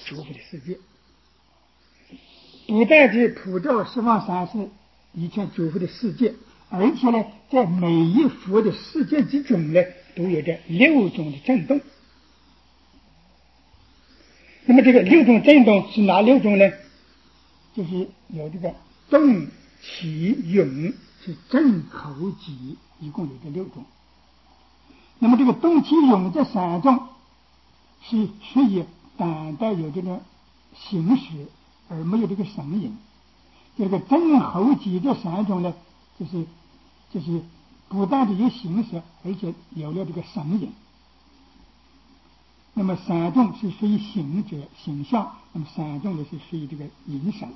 诸佛的世界，不但是普照十方三世一切诸佛的世界，而且呢，在每一佛的世界之中呢，都有着六种的震动。那么这个六种震动是哪六种呢？就是有这个动、起、涌，是正、口、极，一共有这六种。那么这个动、起、涌这三种是属于单单有这个形式，而没有这个声音。这个正、口、极这三种呢，就是不但是有形式，而且有了这个声音。那么三种是属于形者形象，那么三种呢是属于这个音声。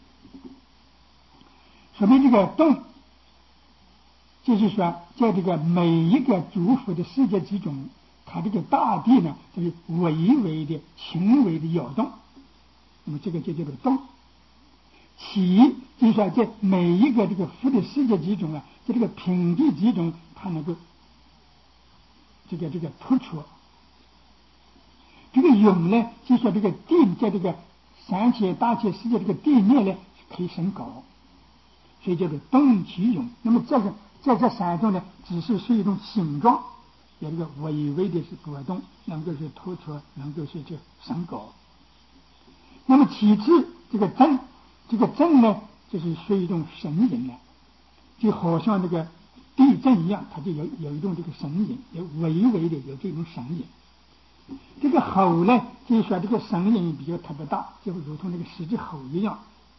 说明这个动，就是说在这个每一个诸佛的世界之中，它这个大地呢，就是微微的轻微的摇动，那么这个就叫做动。起就是说在每一个这个佛的世界之中啊，在这个平地之中，它能够这个突出。这个涌呢，就是说这个地在这个三界大千世界这个地面呢可以升高，所以叫做动起涌。那么在这三种呢，只是一种形状，有这个微微的是波动，能够是突出，能够是这升高。那么其次这个震，这个震呢，就是属于一种声音了，就好像那个地震一样，它就有一种这个声音，有微微的有这种声音。这个吼呢，就是说这个声音比较特别大，就如同那个狮子吼一样。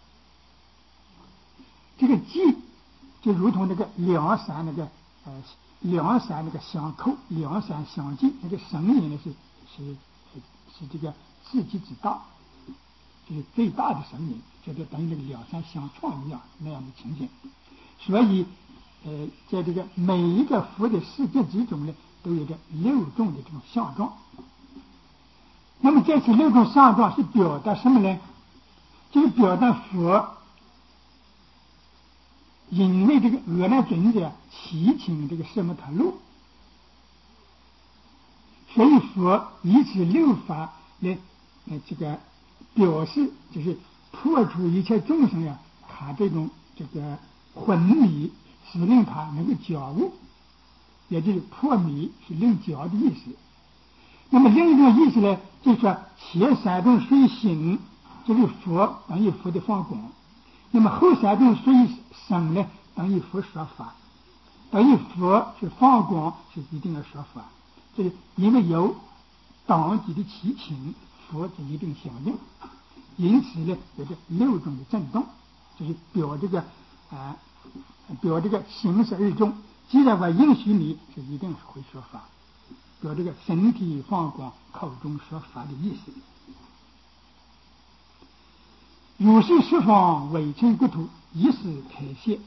这个击就如同那个两山那个相扣，两山相近，那个声音呢是这个自己之大，就是最大的声音，就等于那个两山相撞一样那样的情景。所以在这个每一个佛的世界之中呢，都有着六种的这种相状。那么这些六种相状是表达什么呢？就是表达佛因为这个阿难尊者祈请这个奢摩他路，所以佛以此六法来这个表示，就是破除一切众生呀，他这种这个昏迷，使令他能够觉悟，也就是破迷是令觉的意思。那么另一种意思呢，就是说前三种属于行，就是佛等于佛的放光；那么后三种属于声呢，等于佛说法，等于佛是放光，是一定要说法。这是因为有当地的祈请，佛就一定响应。因此呢，有这六种的震动，就是表这个形式二种。既然我允许你，就一定会说法。有这个身体放光，口中说法的意思。如是十方伪称国土，以是开谢。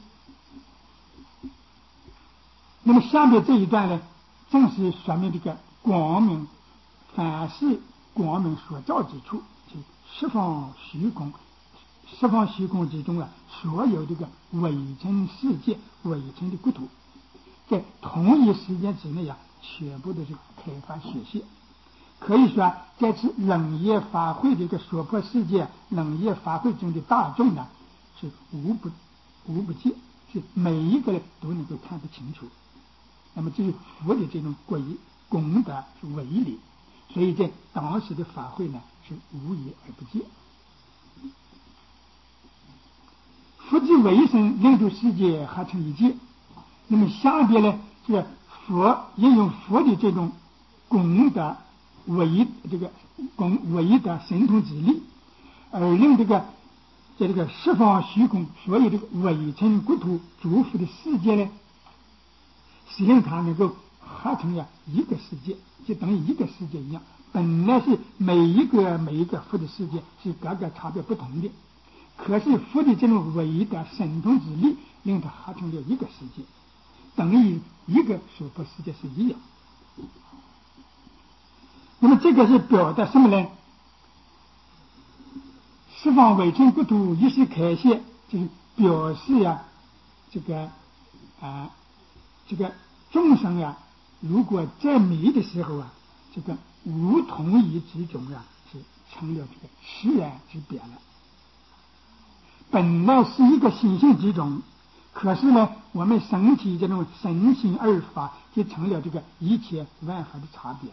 那么下面这一段呢，正是说明这个光明，凡是光明所照之处，就十方虚空，十方虚空之中啊，所有这个伪称世界、伪称的国土，在同一时间之内啊，全部都是开发显现。可以说在此冷业法会的一个娑婆世界，冷业法会中的大众呢，是无不见，是每一个人都能够看得清楚。那么这是佛的这种功德是为理，所以在当时的法会呢，是无一而不见。佛之为身令诸世界合成一界。那么下边呢，是佛应用佛的这种功德伟大神通之力，而令在这个十方虚空所有这个伪称国土诸佛的世界呢，使令它能够合成一个世界，就等于一个世界一样。本来是每一个佛的世界是各个差别不同的，可是佛的这种伟大神通之力，令它合成了一个世界，等于一个娑婆世界是一样。那么这个是表达什么呢？十方伪称国土一时开谢，就是表示这个众生如果在迷的时候这个无同一之中是成了这个实然之别了。本来是一个心性之中，可是呢，我们身体这种身心二法就成了这个一切万法的差别。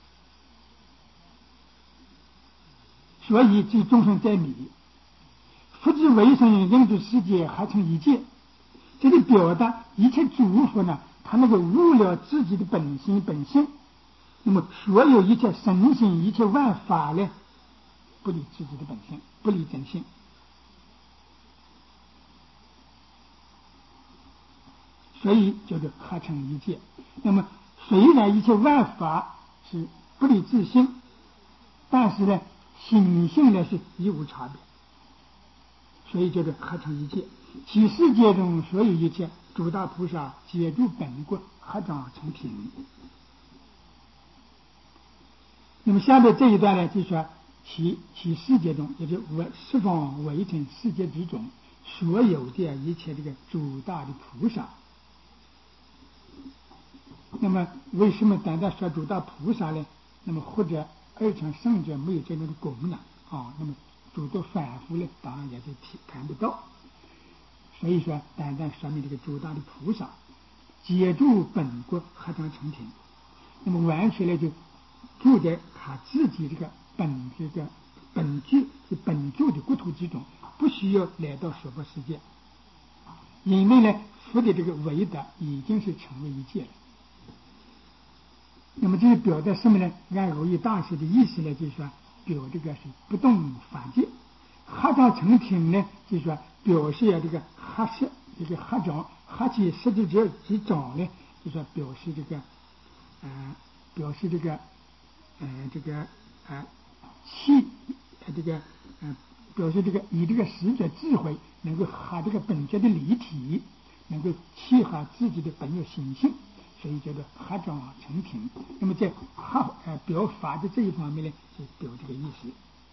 所以这众生在迷，复之为生，应知世界还成一界。这里表达一切诸佛呢，他那个悟了自己的本心本性，那么所有一切身心一切万法呢，不离自己的本性，不离真性。所以叫做合成一界。那么虽然一切万法是不离自性，但是呢，心性呢是一无差别，所以叫做合成一界。其世界中所有一切诸大菩萨皆住本国，合掌成品。那么下面这一段呢，就说其世界中，也就是十方围城世界之中所有的一切这个诸大的菩萨。那么为什么单单说诸大菩萨呢？那么或者二乘圣者没有这样的功能啊？那么诸多反复呢，当然也就谈不到。所以说，单单说明这个诸大的菩萨皆住本国，合掌成品。那么完全呢，就住在他自己这个本住的国土之中，不需要来到娑婆世界，因为呢，佛的这个维德已经是成为一界了。那么这是表达什么呢？按耦益大师的意思呢，就是说表这个是不动法界。合掌成品呢，就是说表示这个合适，这个合掌合起十字者之掌呢，就是说表示这个气这个表示这个以这个使者智慧能够合这个本觉的离体，能够契合自己的本有心性，所以叫做合掌成品。那么在表法的这一方面呢，就表这个意思。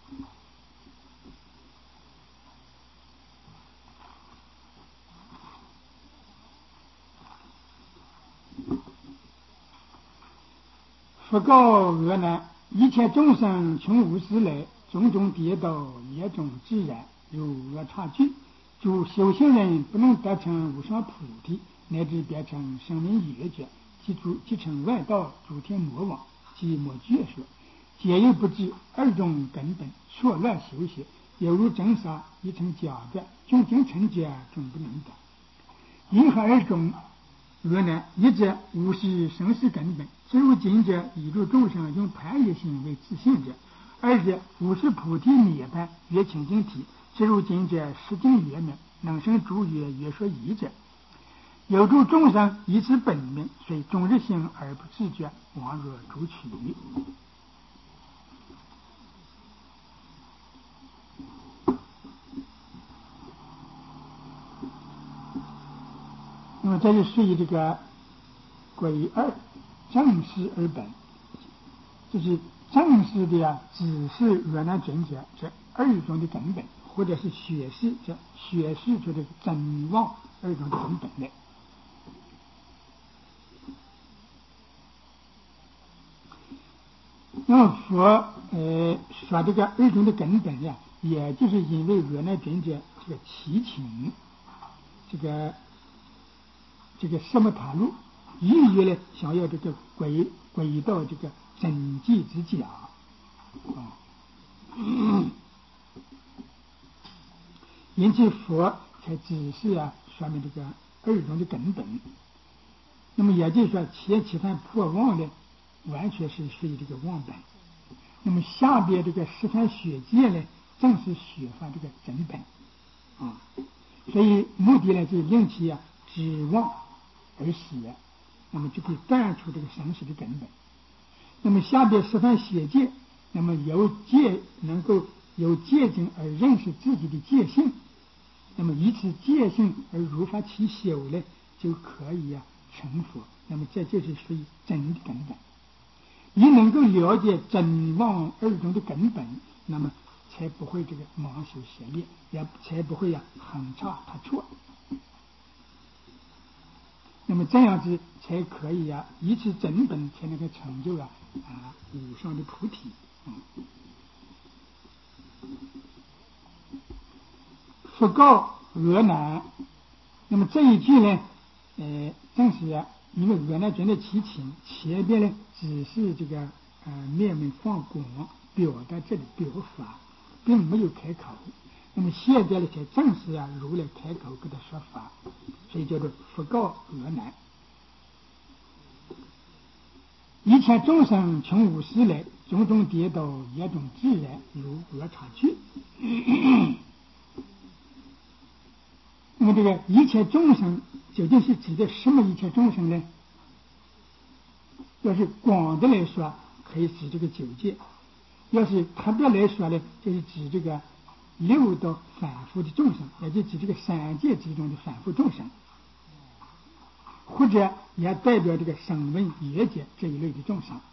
佛告阿难：一切众生穷无始来，种种跌倒，业种自然，如恶差距。诸修行人不能得成无上菩提，乃至变成声闻缘觉，即成外道，诸天魔王，即莫眷说，皆有不知二种根本，错乱修学，犹如真沙，一成假的，究竟成假，终不能得。因何二种？阿难，一者无是生死根本，知入境者，以入众生用贪欲心为自信者；二者无是菩提涅槃，曰清净体，知入境者，实境圆满，能生诸曰说疑者。有诸众生以此本名，虽终日行而不自觉，妄若逐取。那么这就属于这个归二正视而本，就是正视的只是阿难尊者这二种的根本，或者是学识出的真妄二种的根本来。那么佛说这个二种的根本呀，也就是因为阿难尊者这个祈请这个什么塔路预约呢，想要这个归到这个真谛之家因此佛才只是说明这个二种的根本。那么也就是说，其他破妄呢，完全是属于这个妄本。那么下边这个十番学界呢，正是学法这个真本所以目的呢，就令其止妄而死，那么就可以断除这个生死的根本。那么下边十番学界，那么能够由戒境而认识自己的戒性，那么以此戒性而如法起修呢，就可以成佛。那么这就是属于真的根本。你能够了解真妄二种的根本，那么才不会这个盲修邪业，也才不会横差他错。那么这样子才可以以此真本才能够成就无上的菩提。 佛告俄南。那么这一句呢，正是因为俄南觉得其情，前边呢只是这个面门放光，表达这里表法，并没有开口。那么现在呢，才正是如来开口给他说法，所以叫做佛告俄南。一切众生穷无始来，种种跌倒，业种自然，如鹅茶具。那么这个一切众生究竟是指的什么一切众生呢？要是广的来说，可以指这个九界；要是特别来说呢，就是指这个六道反复的众生，也就指这个三界之中的反复众生，或者也代表这个声闻缘觉这一类的众生。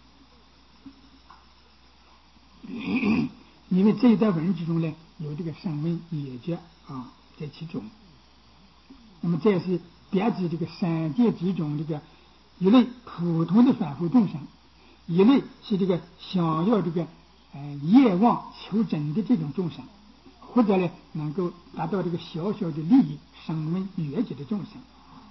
因为这一段文之中呢，有这个声闻缘觉在其中。那么这也是别指这个三界之中这个一类普通的反复众生，一类是这个想要这个业望求真的这种众生，或者呢能够达到这个小小的利益声闻缘觉的众生。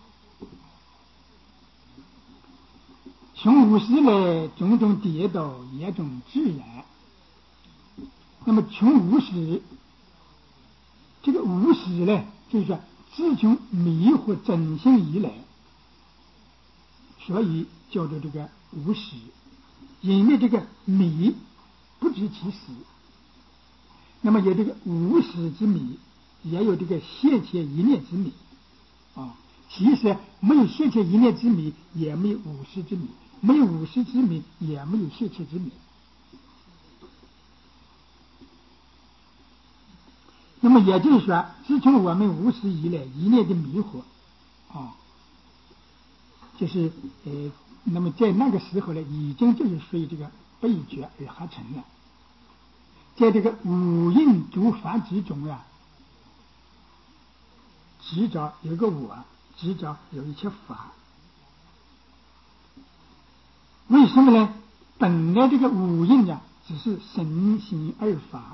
穷无始来，种种跌倒，业种自然。那么穷无始，这个无始呢，就是说自从迷惑真性以来，所以叫做这个无始。因为这个迷不知其始，那么有这个无始之迷，也有这个现前一念之迷其实没有现前一念之迷，也没有无始之迷；没有无始之迷，也没有现前之迷。那么也就是说，自从我们无始以来，一念的迷惑就是那么在那个时候呢，已经就是属于这个被觉而合成了。在这个五蕴诸法之中执着有个我，执着有一切法。为什么呢？本来这个五蕴只是身心二法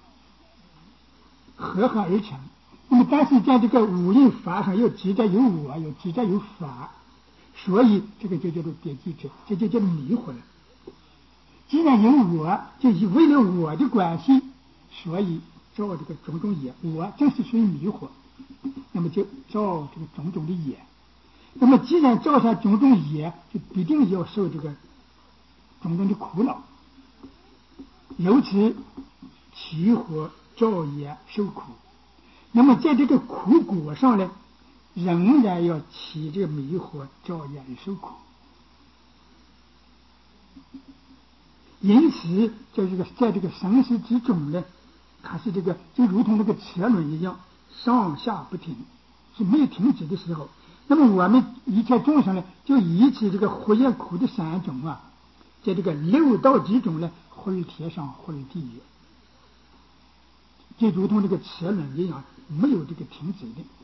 合而成，那么但是在这个五蕴法上又执着有我，又执着有法，所以这个就叫做别记者，这就叫做迷惑了。既然有我，就为了我的关系，所以造这个种种业，我正是属于迷惑，那么就造这个种种的业。那么既然造下种种业，就必定要受这个种种的苦恼，由此起火造业受苦。那么在这个苦果上呢，仍然要起这个迷惑造业而受苦。因此在这个生死之中呢，它是这个就如同这个车轮一样，上下不停，是没有停止的时候。那么我们一切众生呢，就以此这个活业苦的三种在这个六道之中呢，或于天上，或于地狱，就如同这个车轮一样，没有这个停止的。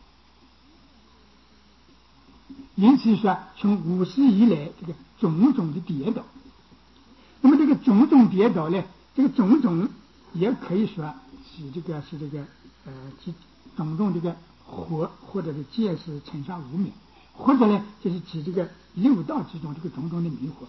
因此说，从无始以来，这个种种的跌倒。那么这个种种跌倒呢，这个种种也可以说是这个种种这个火，或者是见识尘沙无明，或者呢就是指这个六道之中这个种种的迷惑。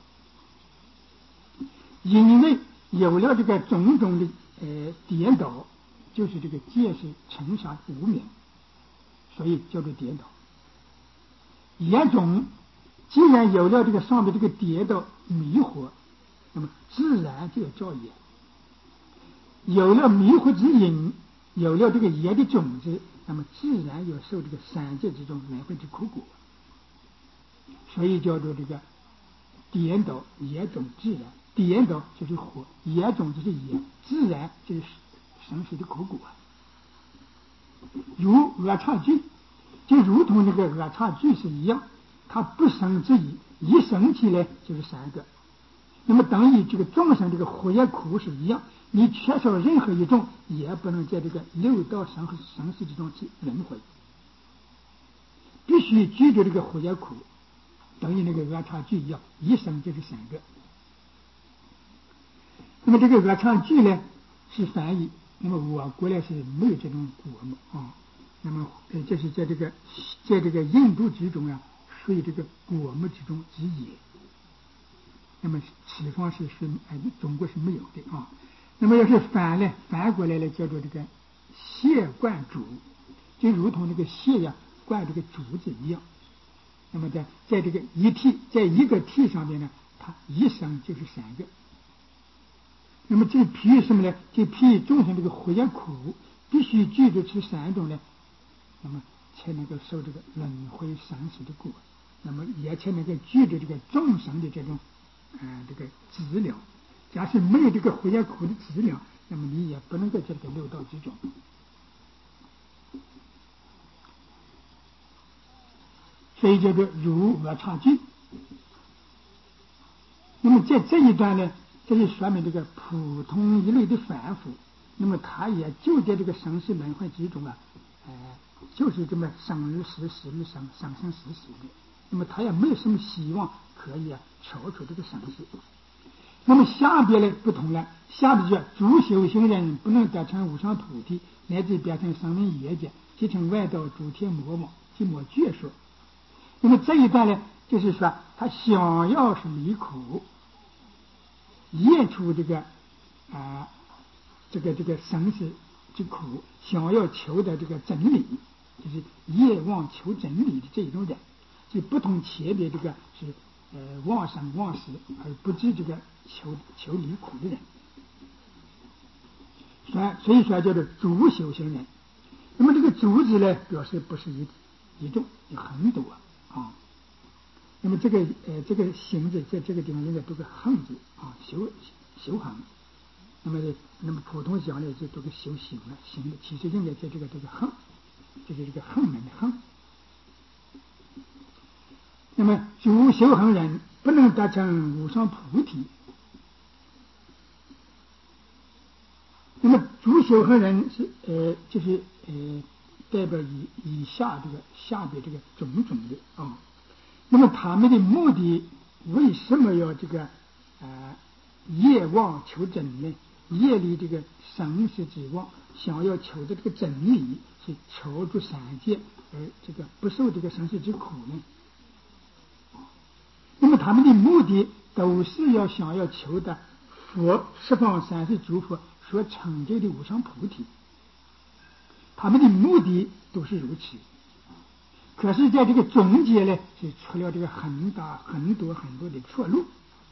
因为有了这个种种的跌倒，就是这个见识尘沙无明，所以叫做跌倒。业种既然有了这个上面这个跌倒迷惑，那么自然就要造业。有了迷惑之因，有了这个业的种子，那么自然要受这个三界之中来回之苦果。所以叫做这个颠倒业种自然。颠倒就是火，业种就是业，自然就是生死的苦果。如阿刹聚，就如同那个阿刹聚是一样，它不生之一，一生起来就是三个。那么等于这个众生这个活业苦是一样，你缺少任何一种，也不能在这个六道生死之中去轮回，必须拒绝这个活业苦，等于那个阿刹聚一样，一生就是三个。那么这个阿刹聚呢是翻译，那么我国呢是没有这种果嘛那么这是在这个印度之中啊，属于这个果木之中之也。那么此方是中国是没有的啊。那么要是反过来叫做这个蟹灌竹，就如同这个蟹呀灌这个竹子一样。那么在这个在一个屉上面呢，它一生就是3个。那么这譬喻什么呢？就譬喻众生这个活业苦，必须具足这3种呢，那么才能够受这个轮回生死的果。那么也才能够具足这个众生的这种这个资料。假使没有这个活业苦的资料，那么你也不能够在这个六道之中。所以叫做如我差距。那么在这一段呢，这就说明这个普通一类的凡夫，那么他也就在这个生死轮回之中啊，就是这么生日死，死日生，生生死死的。那么他也没有什么希望可以超出这个生死。那么下边呢不同了，下边说诸修行人不能得成无上菩提，乃至变成声闻缘觉，即成外道诸天魔王，即莫觉说。那么这一段呢，就是说他想要是离苦，验出这个生死之苦，想要求的这个真理，就是业妄求真理的这一种人，就不同前别这个是妄生妄死而不知这个求离苦的人。所以说叫做诸修行人。那么这个诸字呢，表示不是一种，有很多啊。那么这个行字在这个地方应该读个横字啊，修行。那么普通讲呢就读个修行了，行的其实应该在这个横，就是这个横门的横。那么诸修行人不能达成无上菩提。那么诸修行人是就是代表以下下边这个种种的啊。那么他们的目的为什么要业妄求真呢？业力这个生死之妄，想要求的这个真理是超出三界，而这个不受这个生死之苦呢？那么他们的目的都是想要求的佛十方三世诸佛所成就的无上菩提，他们的目的都是如此。可是在这个中间呢，是出了这个很多的错路。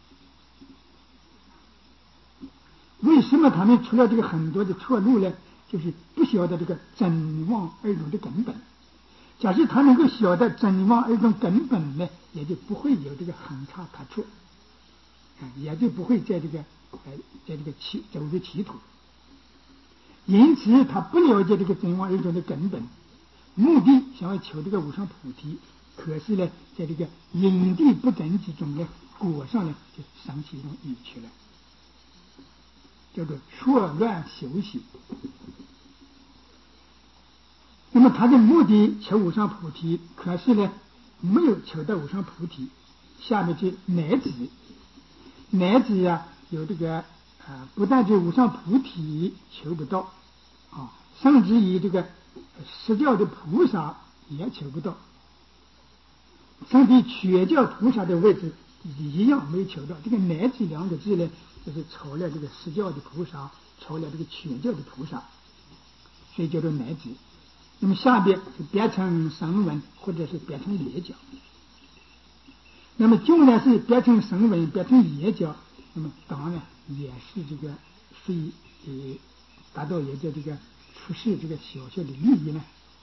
为什么他们出了这个很多的错路呢？就是不晓得这个真妄二种的根本。假设他能够晓得真妄二种根本呢，也就不会有这个横差踏错，也就不会在这个走入歧途。因此他不了解这个真妄二种的根本，目的想要求这个无上菩提，可是呢，在这个因地不真之中呢，果上呢就生起一种语去了，叫做错乱修习。那么他的目的求无上菩提，可是呢没有求到无上菩提。下面就乃至有这个不但这无上菩提求不到啊，甚至于这个十教的菩萨也求不到，甚至全教菩萨的位置一样没有求到。这个乃至2个字呢，就是超了这个十教的菩萨，超了这个全教的菩萨，所以叫做乃至。那么下边是变成声闻或者是变成业教。那么就算是变成声闻变成业教，那么当然也是这个属于达到也在这个出世这个小小的利益呢。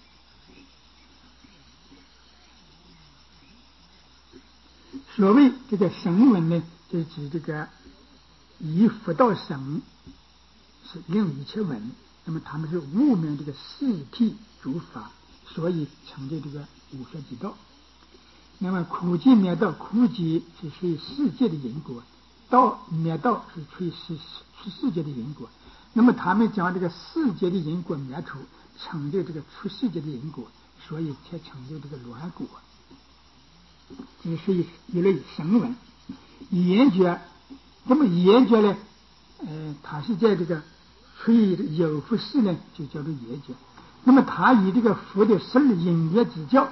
所谓这个声闻呢，就是指这个以佛道声是令一切闻。那么他们是悟明这个四谛诸法，所以成就这个无学之道。那么苦集灭道，苦集是属于世界的因果，灭道是属于出世界的因果。那么他们将这个世界的因果灭除，成就这个出世界的因果，所以才成就这个罗汉果。这是属于一类声闻。言觉，那么言觉呢，它是在这个处于有福世呢，就叫做言觉。 那么他以这个佛的12隐约指教，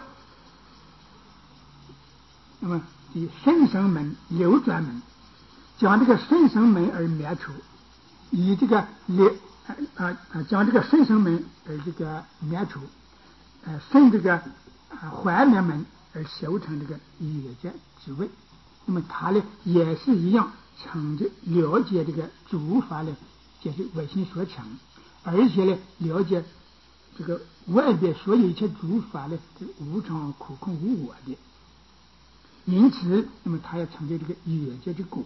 那么以顺生门、流转门，将这个顺生门而灭除，以这个将这个顺生门而这个灭除，顺这个还灭门而修成这个越界之位。那么他呢也是一样，成就了解这个诸法呢，就是唯心所成，而且呢了解这个外边所有一切诸法呢，是无常、苦、空、无我的。因此，那么他要成就这个越界之果。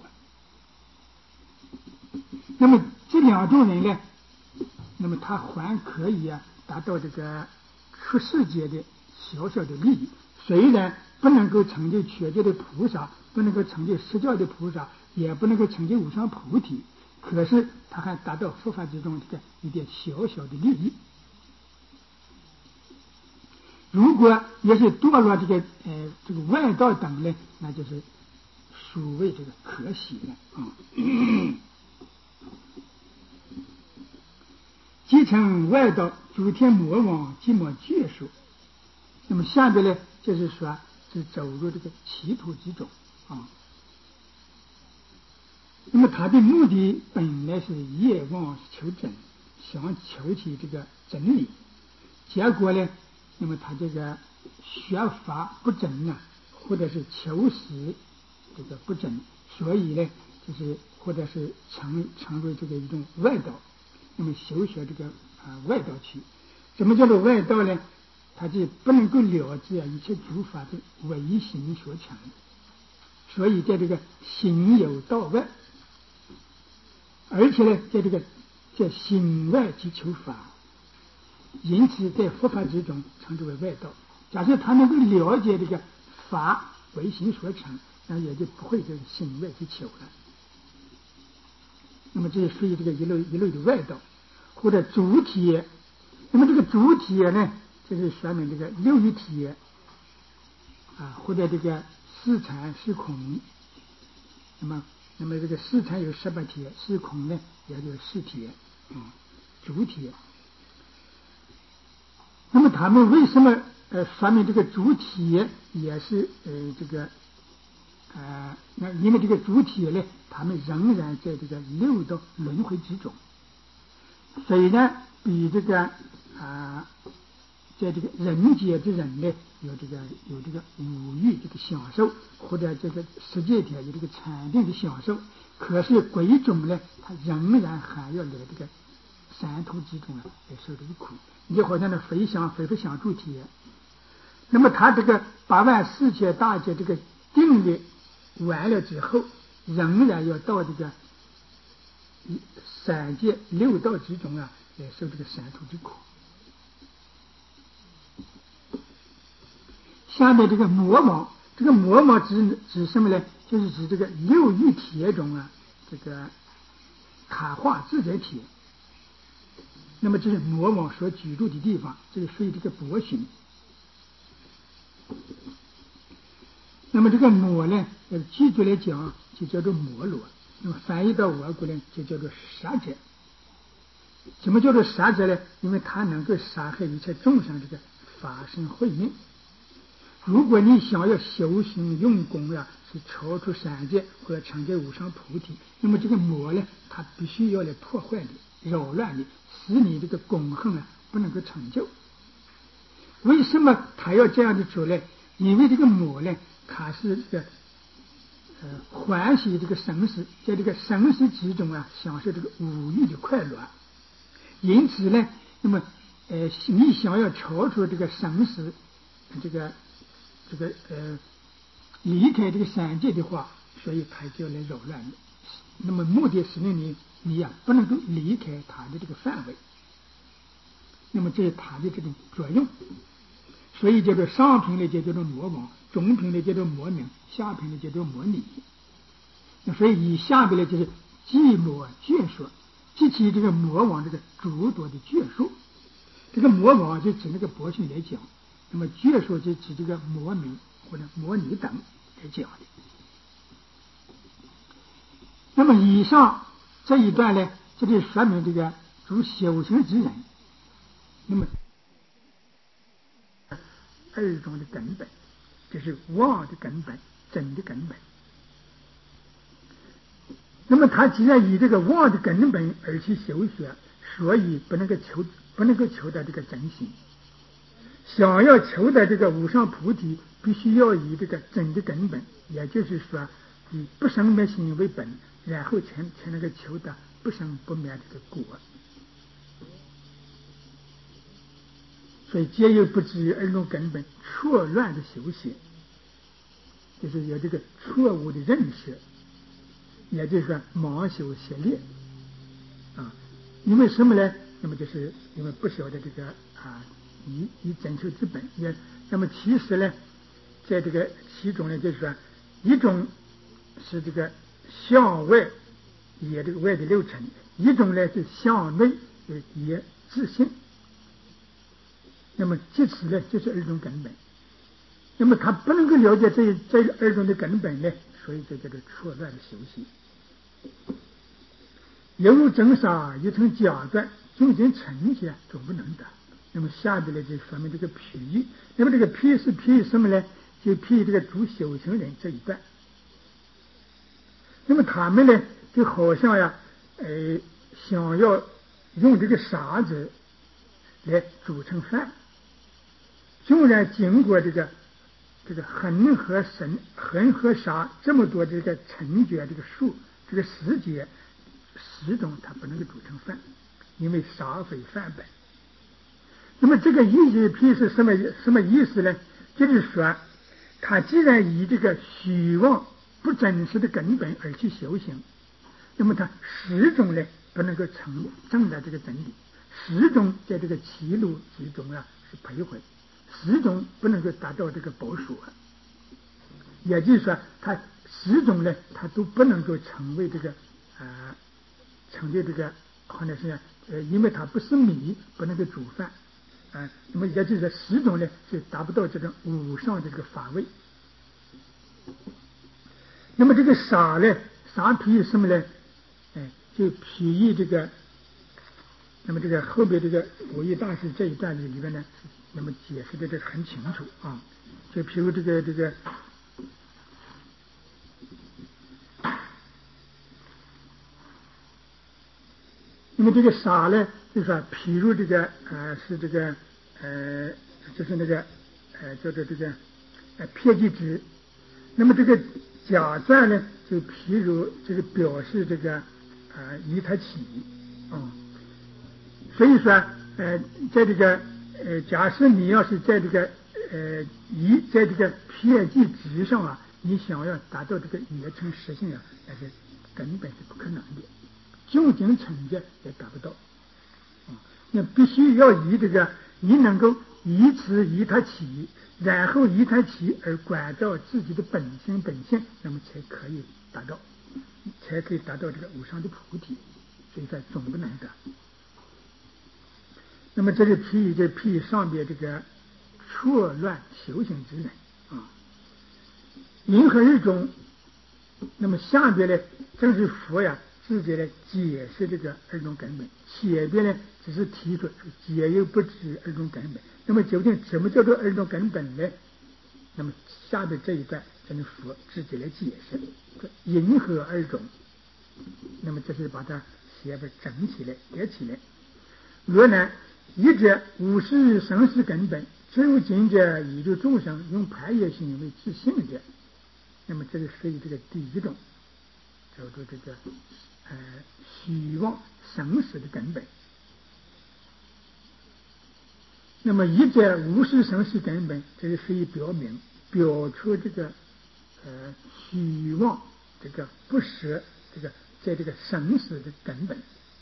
那么这两种人呢，那么他还可以达到这个出世界的小小的利益，虽然不能够成就觉界的菩萨，不能够成就实教的菩萨，也不能够成就无上菩提，可是他还达到佛法之中这个一点小小的利益。如果也是堕落这个外道等呢，那就是属为这个可喜了。继承外道诸天魔王寂寞眷属，那么下边呢就是说是走入这个歧途之中啊。那么他的目的本来是业望求真，想求其这个真理，结果呢，那么他这个学法不真或者是求实这个不真，所以呢，就是或者是成为这个一种外道，那么修学这个外道去。什么叫做外道呢？他就不能够了知一切诸法的唯心所成，所以在这个心有道外，而且呢，在这个在心外去求法，因此在佛法之中称之为外道。假设他能够了解这个法唯心所成，那也就不会这个心外去求了。那么这也属于这个一类的外道，或者主体。那么这个主体呢，就是说明这个六欲体或者这个四禅四空。那么这个四禅有18体，四空呢也有4体主体。那么他们为什么说明这个主体也是这个那因为这个主体呢，他们仍然在这个6道轮回之中，虽然比这个在这个人界之人呢有这个五欲这个享受，或者这个世界体有这个禅定的享受，可是鬼种呢，他仍然还要来这个三途之中来受这个苦。你就好像那飞不想主体，那么他这个8万4千大劫这个定力完了之后，仍然要到这个3界6道之中来受这个三途之苦。下面这个魔王，这个魔王指什么呢？就是指这个6欲体中这个卡化自在体。那么这是魔王所居住的地方，这个属于这个波旬。那么这个魔呢，具体来讲就叫做魔罗，那么翻译到我国呢就叫做杀者。什么叫做杀者呢？因为他能够杀害一切众生，这个法身慧命。如果你想要修行用功是超出3界或者成就无上菩提，那么这个魔呢，他必须要来破坏你、扰乱你，使你这个功行不能够成就。为什么他要这样的做呢？因为这个魔呢，他是这个欢喜这个生死，在这个生死之中享受这个五欲的快乐。因此呢，那么你想要超出这个生死，这个离开这个3界的话，所以他就来扰乱你。那么目的是令你不能够离开他的这个范围。那么这是他的这种作用，所以叫做上品的就叫做魔王，中品的叫做魔名，下品的叫做魔女。那所以以下边的就是寂魔眷属，及其这个魔王这个诸多的眷属。这个魔王就指那个博训来讲，那么眷属就指这个魔名或者魔女等来讲的。那么以上这一段呢，这就说明这个诸修行之人，那么二种的根本，就是妄的根本，真的根本。那么他既然以这个妄的根本而去修学，所以不能够求得这个真心。想要求得这个无上菩提，必须要以这个真的根本，也就是说以不生灭心为本，然后才能够求得不生不灭这个果。所以皆有不知于二种根本错乱的修习，就是有这个错误的认识，也就是说盲修邪劣啊。因为什么呢？那么就是因为不晓得这个以真修之本也。那么其实呢，在这个其中呢，就是说一种是这个向外也这个外的六尘，一种呢是向内也自信。那么即此呢，就是二种根本。那么他不能够了解这二种的根本呢，所以这叫做错乱的修习。犹如真沙一层假钻，中间成结总不能得。那么下边呢就说明这个譬喻。那么这个譬喻是譬喻什么呢？就譬喻这个诸修行人这一段。那么他们呢就好像呀，想要用这个沙子来煮成饭。纵然经过这个恒河沙这么多这个成觉这个数这个时节，始终它不能够煮成饭，因为沙非饭本。那么这个意思譬是什么意思呢？就是说他既然以这个虚妄不真实的根本而去修行，那么他始终呢不能够证得这个真理，始终在这个歧路之中是徘徊，始终不能够达到这个宝所。也就是说他始终呢他都不能够成为这个好像是因为他不是米，不能够煮饭那么也就是说始终呢是达不到这种无上这个法位。那么这个傻呢，傻譬喻什么呢？就譬喻这个，那么这个后边这个佛义大师这一段里边呢，那么解释的这个很清楚啊。就譬如这个那么这个傻呢，就是说譬如这个是这个就是那个叫做这个瞥即止。那么这个假钻呢，就譬如这个表示这个以他起所以说在这个假设你要是在这个在这个瞥即止上你想要达到这个也成实性但是根本是不可能的，究竟成就也达不到那必须要以这个你能够以此以他起，然后以他起而关照自己的本性，那么才可以达到这个无上的菩提。所以说总不能得。那么这是譬喻上边这个错乱修行之人云何日中？那么下边呢，正是佛自己来解释这个二种根本，前边呢只是提出皆有不知二种根本。那么究竟什么叫做二种根本呢？那么下边这一段正是佛自己来解释因何二种。那么这是把它写的整起来叠起来。若然一者无是生死根本，只有今者宇宙众生用攀业心为自信者，那么这个属于这个第一种叫做这个虚妄生死的根本。那么一者无是生死根本，这个属于表出这个虚妄这个不舍这个在这个生死的根本。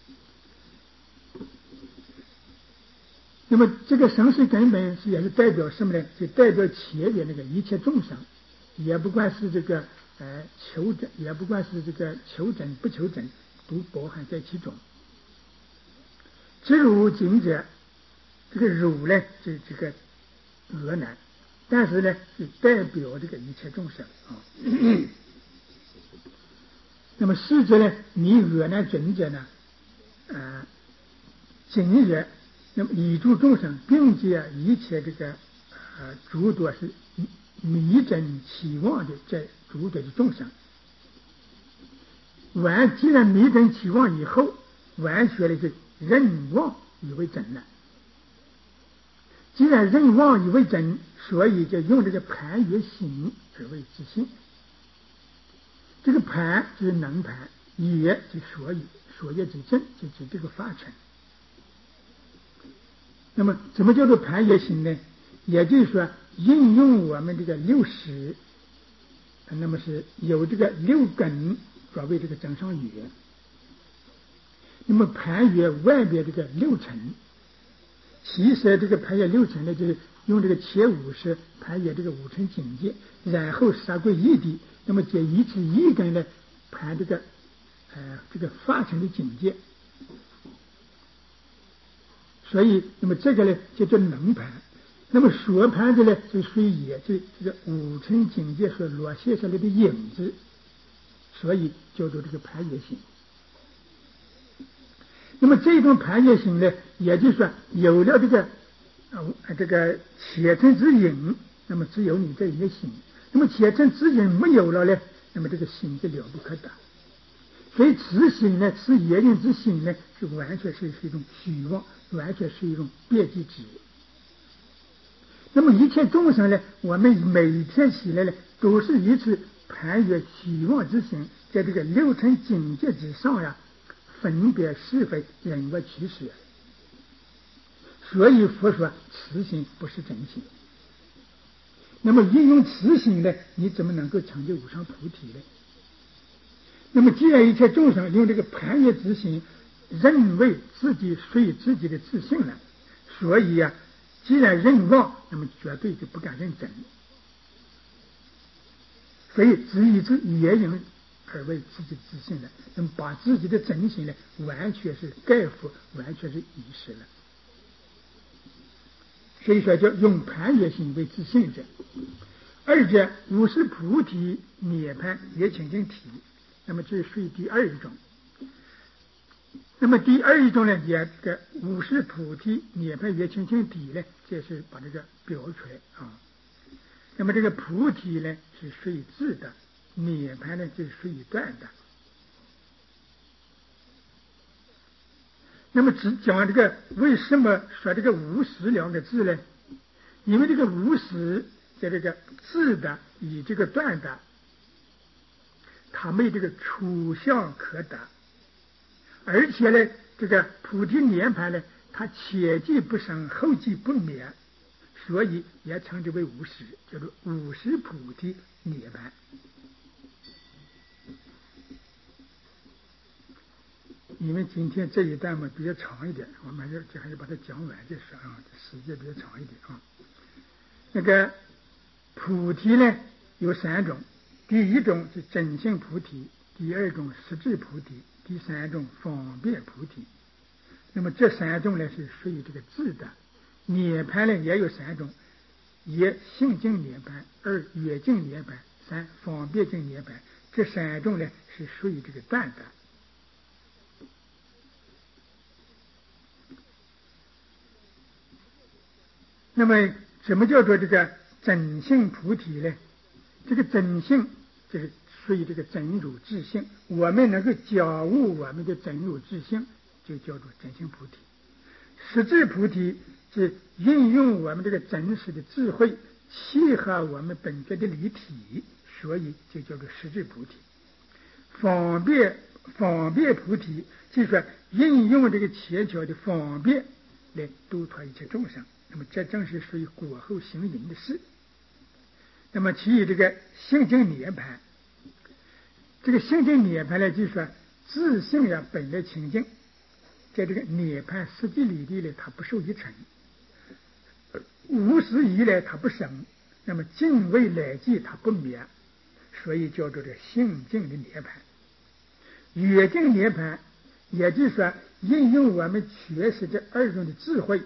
那么这个生死根本也是代表什么呢？就代表前边那个一切众生，也不管是这个求真，也不管是这个求真不求真，都包含在其中。知如今者，这个如呢是这个俄难，但是呢是代表这个一切众生那么实则呢，你俄难尊者呢今日那么宇宙众生并且一切这个诸多是迷真期望的在诸多的众生。既然迷真期望以后，完学的是任妄以为真了。既然任妄以为真，所以就用这个盘越行而为自信。这个盘就是能盘，也即所以，所也之正，就指这个法尘。那么怎么叫做盘越行呢？也就是说应用我们这个六识，那么是有这个六根作为这个增上缘，那么盘越外边这个六尘。其实这个盘越六尘呢，就是用这个前五识盘越这个五尘境界，然后杀归一地，那么借一次一根呢盘这个法尘的境界。所以那么这个呢叫做能盘。那么所盘的呢就属于也是这个五尘境界所落现下来的影子，所以叫做这个盘越行。那么这种盘越行呢，也就是说有了这个切尘之影，那么只有你这一个心。那么切尘之影没有了呢，那么这个心就了不可得。所以此心呢，此业人之心呢，是完全是一种虚妄，完全是一种别记执。那么一切众生呢，我们每天起来呢，都是一次盘越虚妄之心，在这个六尘境界之上呀，分别是非人我取舍。所以佛说此心不是真心。那么运用此心呢，你怎么能够成就无上菩提呢？那么既然一切众生用这个盘越之心认为自己属于自己的自信了，所以既然认妄，那么绝对就不敢认真，所以只以之也应而为自己的自信了，那么把自己的真心呢完全是盖覆，完全是遗失了。所以说叫用盘越心为自信者。二者五识菩提涅槃也清净体，那么这是属于第二一种。那么第二一种呢，也这个五识菩提涅槃也清净体呢，这是把这个标出来啊。那么这个菩提呢是属于自的，涅槃呢就是属于断的。那么只讲这个为什么说这个无始两个字呢？因为这个无始在这个自的与这个断的，它没这个初相可得，而且呢这个菩提涅槃呢，它前即不生，后即不灭，所以也称之为无始，叫做无始菩提涅槃。因为今天这一段嘛比较长一点，我们还是把它讲完再说啊，时间比较长一点啊。那个菩提呢有三种，第一种是真性菩提，第二种实质菩提，第三种方便菩提。那么这三种呢是属于这个自的。涅槃呢也有三种，一性净涅槃，二约净涅槃，三方便净涅槃。这三种呢是属于这个断的。那么什么叫做这个真性菩提呢？这个真性就是属于这个真如自性，我们能够觉悟我们的真如自性，就叫做真性菩提。实质菩提是运用我们这个真实的智慧，契合我们本觉的理体，所以就叫做实质菩提。方便菩提就是说运用这个前巧的方便来度脱一切众生，那么这正是属于果后行淫的事。那么其余这个性净涅槃，这个性净涅槃呢，就是说自性本来清净，在这个涅槃实际里地呢，它不受一尘，无始以来它不生，那么尽未来际它不灭，所以叫做这性净的涅槃。约净涅槃，也就是说应用我们确实这二种的智慧，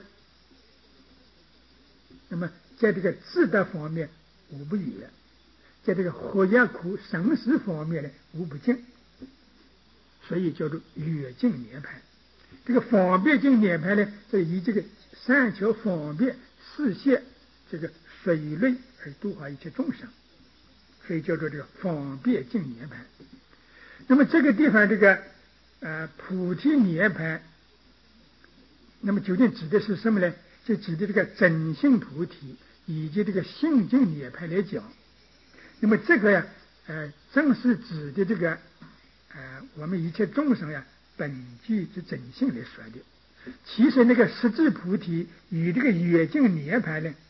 那么在这个智德方面无不约，在这个活业苦生死方面呢无不净，所以叫做约净涅槃。这个方便净涅槃呢，以这个善巧方便视现这个随类而度化一切众生，所以叫做这个方便净涅盘。那么这个地方这个菩提涅盘，那么究竟指的是什么呢？就指的这个真性菩提以及这个性净涅盘来讲。那么这个呀，正是指的这个我们一切众生呀本具之真性来说的。其实那个实质菩提与这个圆净涅盘呢，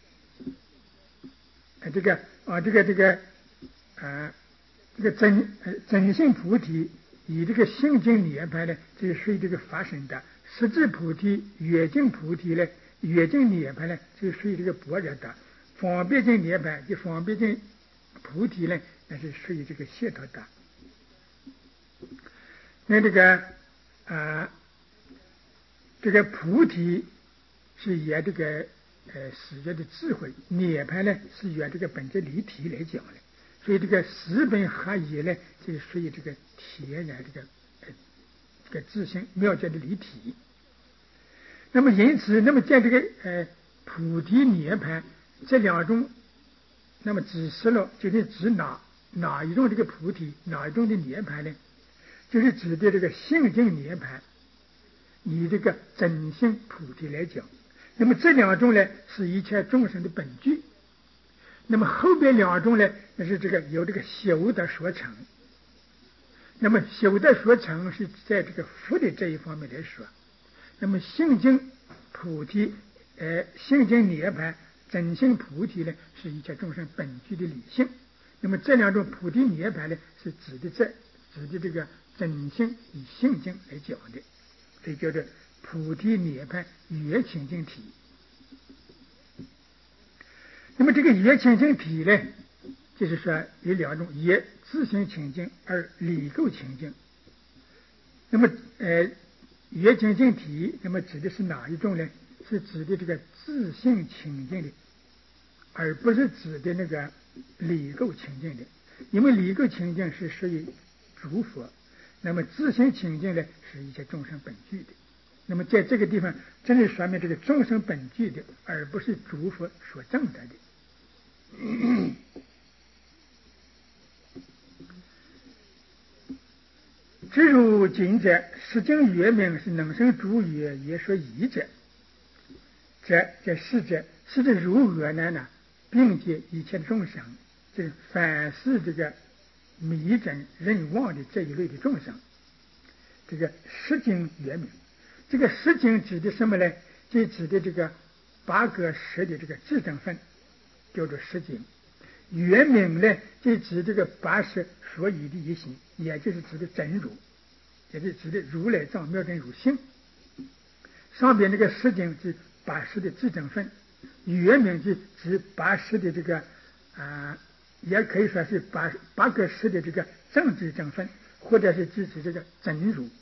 这个真性菩提与这个性净涅盘呢，这是属于这个发生的；实质菩提、圆净菩提呢，圆净涅盘呢，就属于这个般若的；方便净涅盘就方便净菩提呢，那是属于这个解脱的。那这个菩提是沿这个世界的智慧，涅盘呢是沿这个本质离体来讲的，所以这个十本合一呢，就属于这个天然这个自性妙觉的离体。那么因此，那么在这个菩提涅盘这两种，那么指示了究竟指哪一种这个菩提，哪一种的涅盘呢？就是指的这个性净涅盘，以这个真性菩提来讲。那么这两种呢，是一切众生的本具。那么后边两种呢，那是这个由这个修的所成。那么修的所成是在这个福的这一方面来说。那么性净菩提，性净涅盘、真性菩提呢，是一切众生本具的理性。那么这两种菩提涅盘呢，是指的这个真性与性净来讲的，所以叫做菩提涅盘圆清净体。那么这个圆清净体呢，就是说有两种：一自性清净，二理构清净。那么圆清净体，那么指的是哪一种呢？是指的这个自性清净的，而不是指的那个理构清净的。因为理构清净是属于诸佛，那么自性清净呢，是一切众生本具的。那么在这个地方，真是说明这个众生本具的，而不是诸佛所证得的。知如今者，实经圆明是能生诸语也说义者，这是如何呢？并且一切众生，就是凡是这个迷真认妄的这一类的众生，这个实经圆明，这个实经指的什么呢？就指的这个八个识的这个智正分，叫做实经。圆明呢，就指这个八识所以的一心，也就是指的真如，也就是指的如来藏妙真如性。上边这个实经是八识的智正分，圆明就指八识的这个也可以说是八个识的这个正智正分，或者是指这个真如。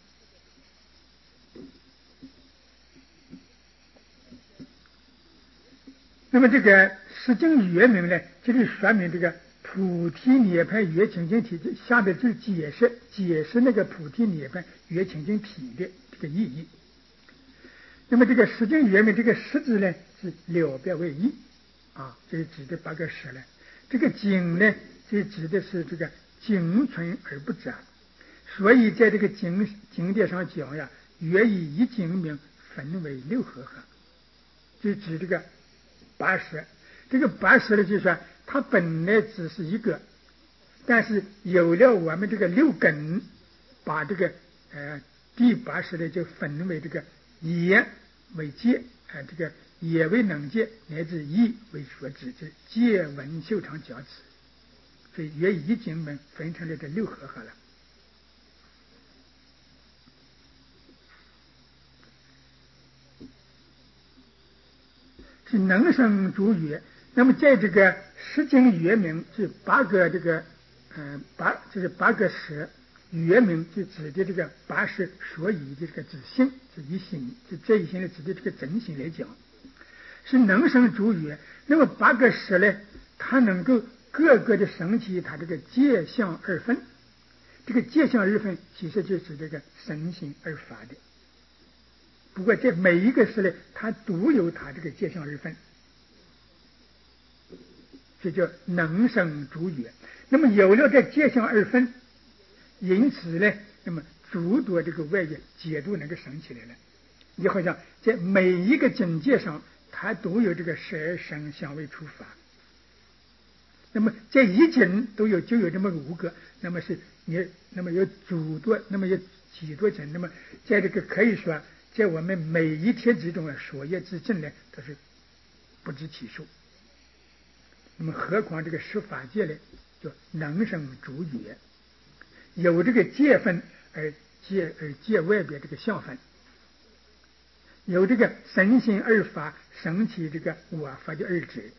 那么这个实经圆明呢，就是说明这个菩提涅盘圆清净体，下面就解释那个菩提涅盘圆清净体的这个意义。那么这个实经圆明这个实字呢，是了别为义就是指的八个识了。这个经呢，就指的是这个精存而不杂。所以在这个经典上讲呀，约以一经名分为六合合，就指这个八识。这个八识呢，就是说它本来只是一个，但是有了我们这个六根，把这个第八识呢就分为这个也为戒，这个也为能戒，乃至意为所知，这戒闻修常教此。所以约一经门分成了这六合合了。是能生诸语。那么在这个实经圆明是八个这个就是八个识，圆明就指的这个八识所以的这个自性，是一心，就这一心呢指的这个真心来讲，是能生诸语。那么八个识呢，它能够各个的升起它这个界相二分，这个界相二分其实就指这个身心二法的。不过这每一个识呢，它独有它这个界相二分。 这叫能生主语。那么有了这界相二分，因此呢，那么诸多这个外界解读能够生起来了。你好像在每一个境界上，它都有这个十二生相位处法。那么在一境就有这么5个，那么是你那么有诸多，那么有几多境，那么在这个可以说，在我们每一天之中所业之境呢，都是不知其数。那么何况这个十法界呢，就能生主语，有这个界分而界外边这个相分，有这个身心二法生起这个我法的二执，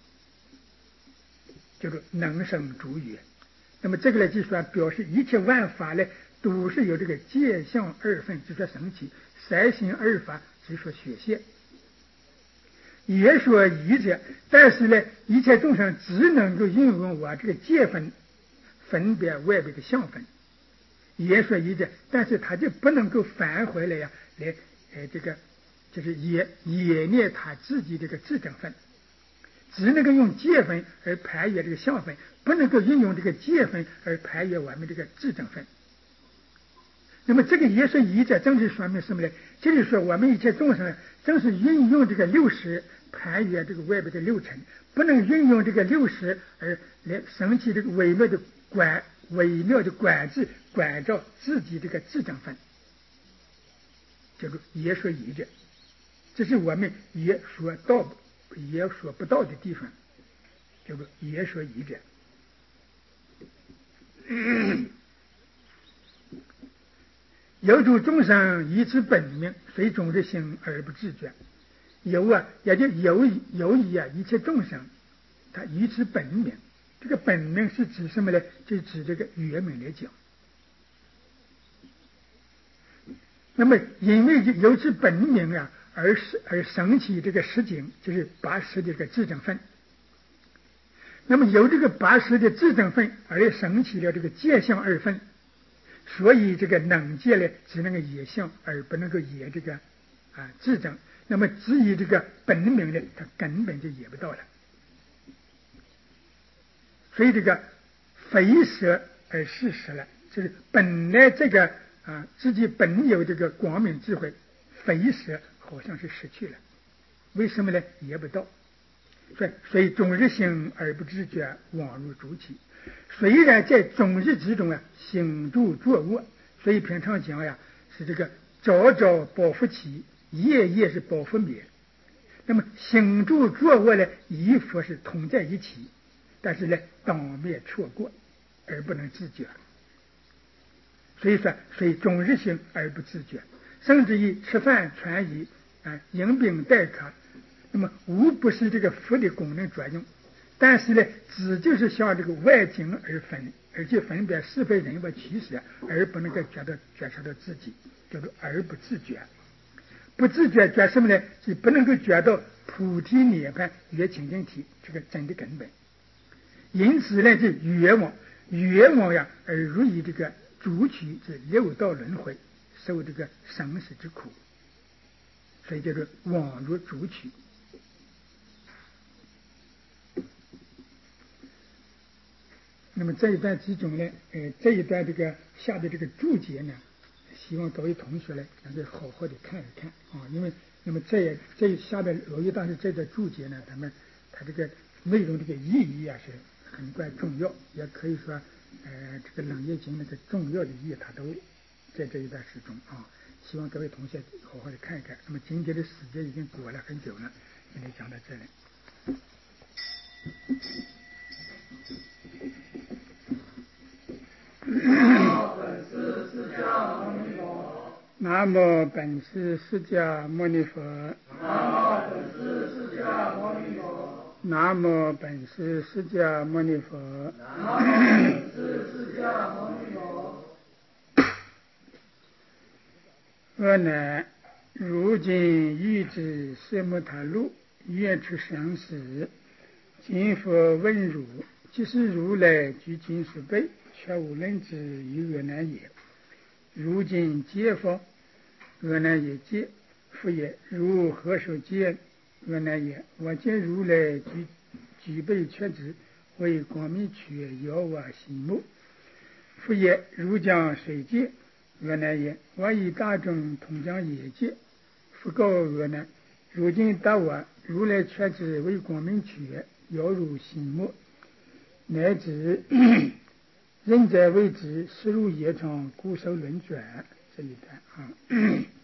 就是能生主语。那么这个呢，就说表示一切万法呢，都是有这个界相二分之所生起，三心二法之所显现。也说一者，但是呢，一切众生只能够运用我这个界分分别外边的相分。也说一者，但是他就不能够返回来呀，来这个就是也念他自己这个自证分，只能够用界分而排越这个相分，不能够运用这个界分而排越我们这个自证分。那么这个也说一者，正是说明什么呢？就是说我们一切众生正是运用这个60排越这个外边的6尘，不能运用这个60而来生起这个微妙的管制，管照自己这个自证分，叫做也说一者。这是我们也说不到的地方，叫做也说一者。有诸众生以此本名，随种子行而不自觉。也就有以一切众生，他以此本名。这个本名是指什么呢？就指这个原名来讲。那么因为由此本名而生起这个实境，就是80的这个自证分。那么由这个80的自证分而生起了这个界相二分，所以这个能界呢，只能够也相而不能够也这个自证。那么至于这个本名呢，它根本就也不到了。所以这个非实而是实了，就是本来这个自己本有这个光明智慧，非实好像是失去了。为什么呢？也不到。所以终日行而不自觉，枉如主体。虽然在终日之中行住坐卧，所以平常讲是这个朝朝报复起，夜夜是报复灭。那么行住坐卧呢，与佛是同在一起，但是呢，当面错过而不能自觉。所以终日行而不自觉，甚至于吃饭穿衣迎宾待客，那么无不是这个佛的功能作用。但是呢，只就是向这个外境而分，而且分别是非人我其实，而不能够觉察到自己，叫做而不自觉。不自觉觉什么呢？是不能够觉到菩提涅槃约清净体这个真的根本。因此呢，就冤枉而入于这个主取之6道轮回，受这个生死之苦，所以叫做枉入主取。那么这一段之中呢，这一段这个下的这个注解呢，希望各位同学呢能够好好的看一看因为那么这下的罗玉大师这段注解呢，他这个内容这个意义是很关重要，也可以说这个楞严经那个重要的意义，它都在这一段诗中希望各位同学好好的看一看。那么今天的时间已经过了很久了，今天讲到这里。南无本师释迦牟尼佛。南无本师释迦牟尼佛。阿难，如今欲知色目他路，愿出生死。今佛问汝，即是如来居今所备，却无能知于阿难也。如今见佛，阿难也见。复也，如何所见？阿难也，我见如来具备确知， 为光明取遥我心目。父也，如将水界。俄难言，我以大众同将业界。父告俄难，如今答我，如来劝之为光明取，遥如心目。乃至人在为之，实如夜长，固守轮转。这一段啊。